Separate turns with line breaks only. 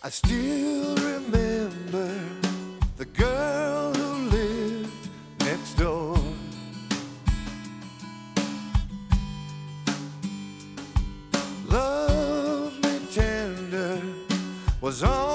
I still remember the girl who lived next door. Love me tender was all